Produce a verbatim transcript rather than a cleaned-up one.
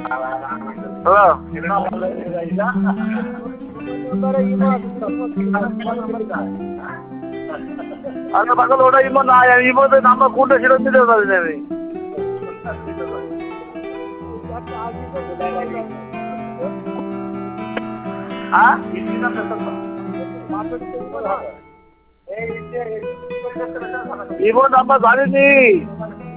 hello আরে পাগল ওটা ইমো না ইমোতে নাম্বার কোনটা সেটা দিতে পারি না আমি হ্যাঁ ইমো নাম্বার জানিনি